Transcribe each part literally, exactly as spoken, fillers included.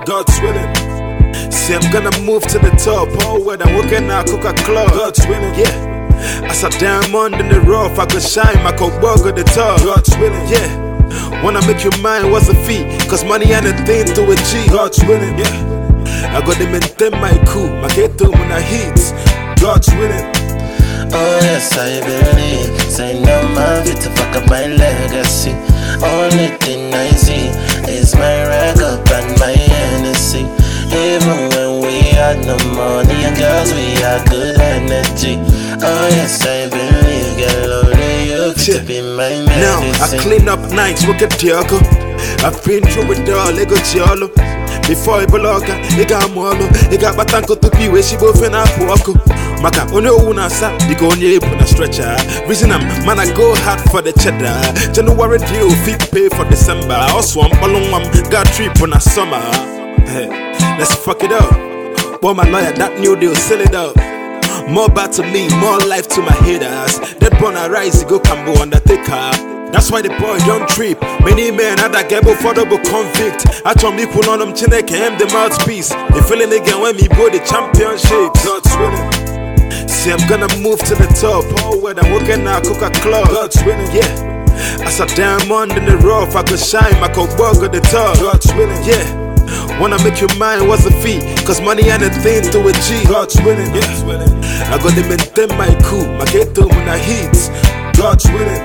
God's willing. See, I'm gonna move to the top. Oh, when I'm working at Coca Club. God's willing, yeah. As a diamond in the rough, I could shine, I could walk at the top. God's willing, yeah. Wanna make you mine, what's the fee? Cause money ain't a thing to achieve. God's willing, yeah. I gotta maintain my cool, my get to when I hit. God's willing. Oh yes, I believe. Say no man fit to fuck up my legacy. Only thing I see is my record and my Hennessy. Even when we had no money and girls, we had good energy. Oh yes, I believe. Girl, only you fit to be my medicine. Now I clean up nights, look at Diego. I've been through it all, Lego Chiolo. Before I block, I got Molo, I got Batanko to be where she both in a poco. Maka, only una sa, you go on your apron a stretcher. Reason I'm, man, I go hard for the cheddar. January deal, feet pay for December. Also, I'm balloon, I'm got trip on a summer. Hey, let's fuck it up. Boy, my lawyer, that new deal, sell it up. More bad to me, more life to my haters. That born a rise, go Cambo Undertaker. That's why the boy don't trip. Many men had a gable for double convict. I told me pull on them chineke, I'm the mouthpiece. They feeling again when me boy the championship. God's willing. See, I'm gonna move to the top. Oh, when I'm working at Coca Club. God's willing, yeah. As a diamond in the rough, I could shine, I could walk at the top. God's willing, yeah. Wanna make you mine, what's the fee? Cause money ain't a thing to achieve. God's willing, yeah. I gotta maintain my cool, my get to when I hit. God's willing.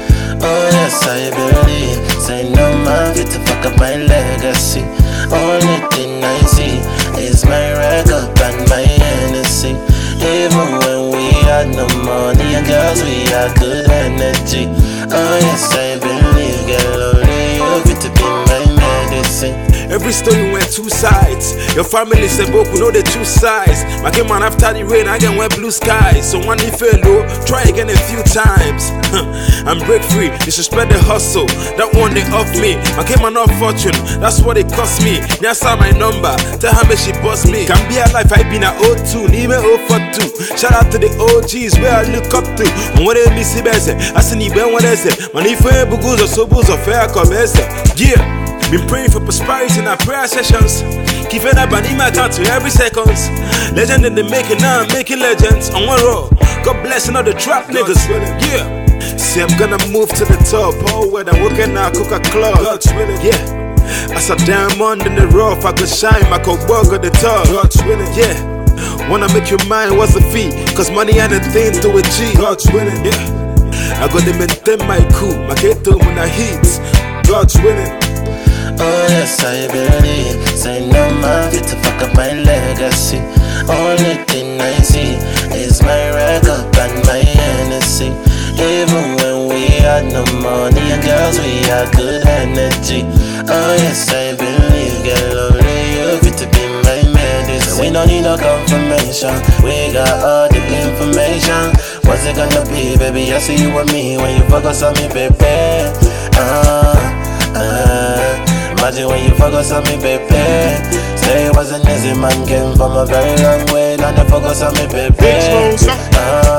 Oh yes, I believe. Say no man fit to fuck up my legacy. Only thing I see is my record and my Hennessy. Even when we had no money and girls, we had good energy. Oh yes, I believe. Girl, only you fit to be my medicine. Every story went two sides. Your family said, Boku know the two sides. My game man after the rain, I can wear blue skies. So when he fell low, try again a few times. I'm break free, you should spread the hustle. That one they off me. My game man not fortune, that's what it cost me. Nyasa my number, tell her me she boss me. Can be alive, I been a oh two, need me oh four two. Shout out to the O Gs where I look up to. And what they miss it, I see you when I say, man, if I bugus or sobos or fair come, yeah. Been praying for prosperity in our prayer sessions. Keeping up an email count to every seconds. Legend in the making, now I'm making legends. On one roll, God bless another trap niggas. Yeah. See, I'm gonna move to the top. Oh, when I'm working at Coca Club. God's willing, yeah. As a diamond in the rough, I could shine, I could walk at the top. God's willing, yeah. Wanna make you mine, what's the fee? Cause money ain't a thing to achieve. God's willing, yeah. I gotta maintain my cool, my get to when I hit. God's willing. Oh yes, I believe. Say no man fit to fuck up my legacy. Only thing I see is my record and my Hennessy. Even when we had no money and girls, we had good energy. Oh yes, I believe. Girl, only you fit to be my medicine. We don't need no confirmation, we got all the information. What's it gonna be, baby? I see you and me when you focus on me, baby. Uh, uh Imagine when you focus on me, baby. Say it wasn't easy, man. Came from a very long way. Now they focus on me, baby. Uh,